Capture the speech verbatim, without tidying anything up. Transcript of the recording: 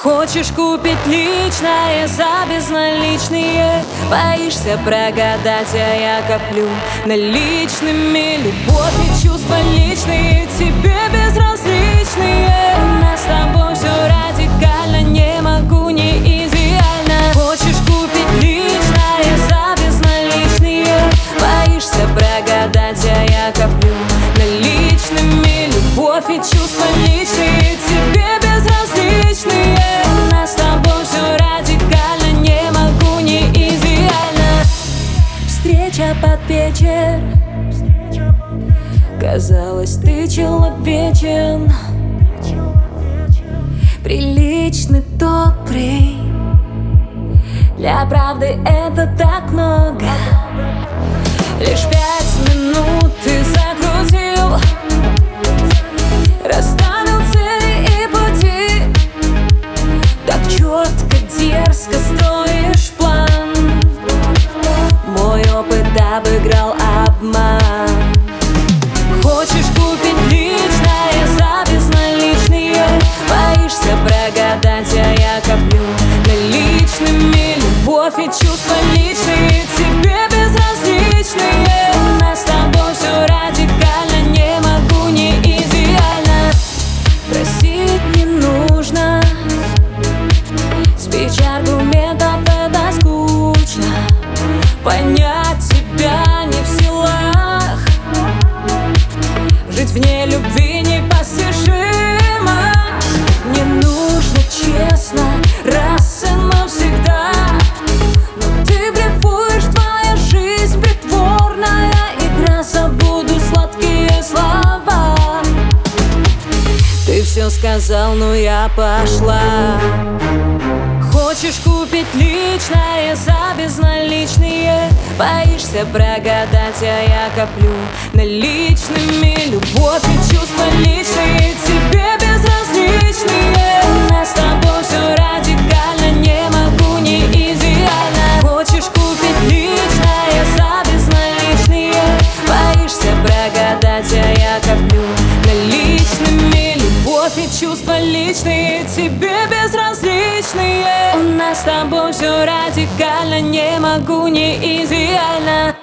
Хочешь купить личное за безналичные, боишься прогадать, а я коплю наличными. Любовь и чувства личные тебе безразличные. У нас с тобой все радикально, не могу, не идеально. Хочешь купить личное за безналичные, боишься прогадать, а я коплю наличными. Любовь и чувства личные тебе безразличные. У нас с тобой все радикально, не могу, не идеально. Встреча под вечер, казалось, ты человечен, приличный, добрый. Для правды это так много. Лишь пять минут ты закрутил, расставил цели и пути. Так четко, дерзко строишь план. Мой опыт обыграл обман. Хочешь купить личное за безналичные, боишься прогадать, а я коплю наличными. Любовь и чувства личные тебе безразличные. У нас с тобой все радикально, не могу, не идеально. Просить не нужно, спич аргументов это скучно. Понять тебя не в силах, жить вне любви непостижимо. Не нужно честно, раз и навсегда. Но ты блефуешь, твоя жизнь притворная игра. Забуду сладкие слова. Ты все сказал, но я пошла. Хочешь купить личное за безналичные, боишься прогадать, а я коплю наличными. Любовь и чувства личные тебе безразличные. У нас с тобой все радикально, не могу, не идеально. Хочешь купить личное за безналичные, боишься прогадать, а я коплю наличными. Любовь и чувства личные тебе безразличные. У нас с тобой все радикально, не могу, не идеально.